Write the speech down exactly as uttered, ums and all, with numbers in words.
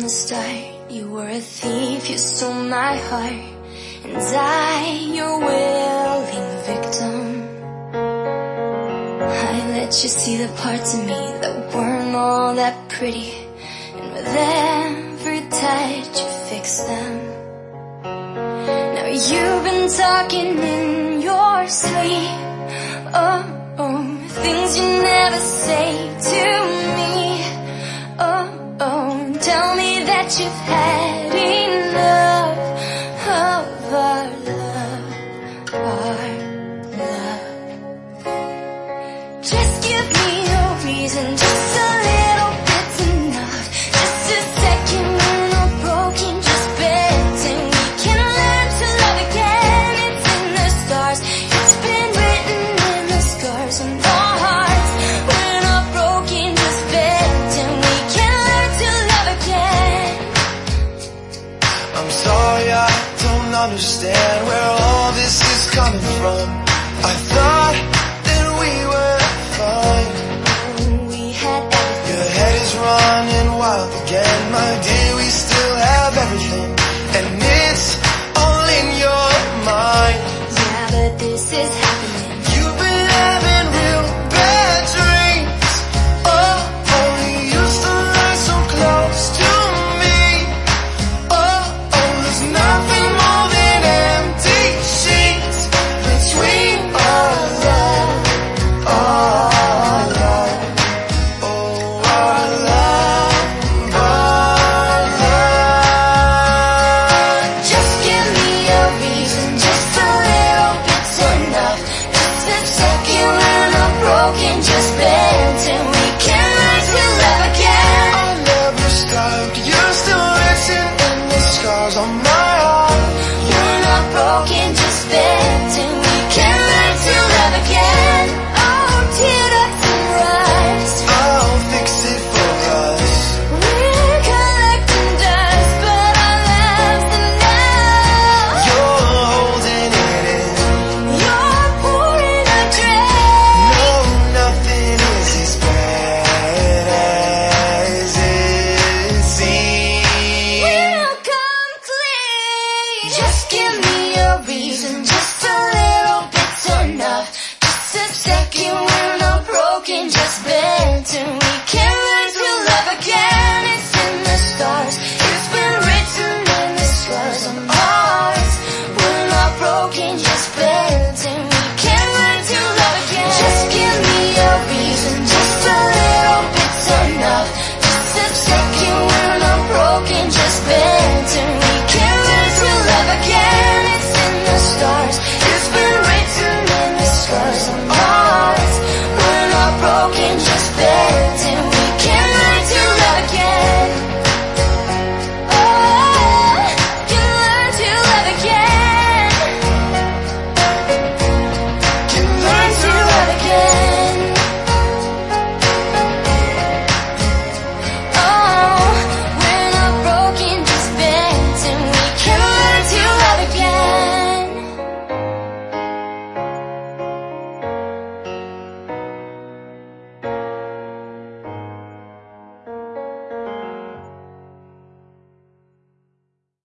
the start. You were a thief, you stole my heart, and I, your willing victim. I let you see the parts of me that weren't all that pretty, and with every touch you fixed them. Now you've been talking in your sleep, oh, oh, things you never say to me, oh, oh, tell me that you've had enough of our love, our love. Just give me a reason, just a little bit's enough. Just a second when we're broken, just bend and we can learn to love again. It's in the stars, it's been written in the scars on our hearts. We're not broken, just bend and we can learn to love again. I'm sorry, I don't understand where all this is coming from. I thought that we were fine. We had everything. Your head is running wild again, my dear. We still have everything, and it's all in your mind. Yeah, but this is happening. You've been having real bad dreams. Oh, oh, you used to lie so close to me. Oh, oh, there's nothing more than empty sheets between our love, our love, oh, our love, our love. Just give me a reason, just a little bit's enough. Just a second when I'm broken, just bend and we can learn to love again. I never stopped, you're still written in the scars on my heart. You're not broken, just bend and we can learn to love again. Oh, teardrops and rust, I'll fix it for us. we're collecting dust, but our love's enough. You're holding it in. You're pouring a drink. No, nothing is as bad as it seems. We'll come clean. Just give me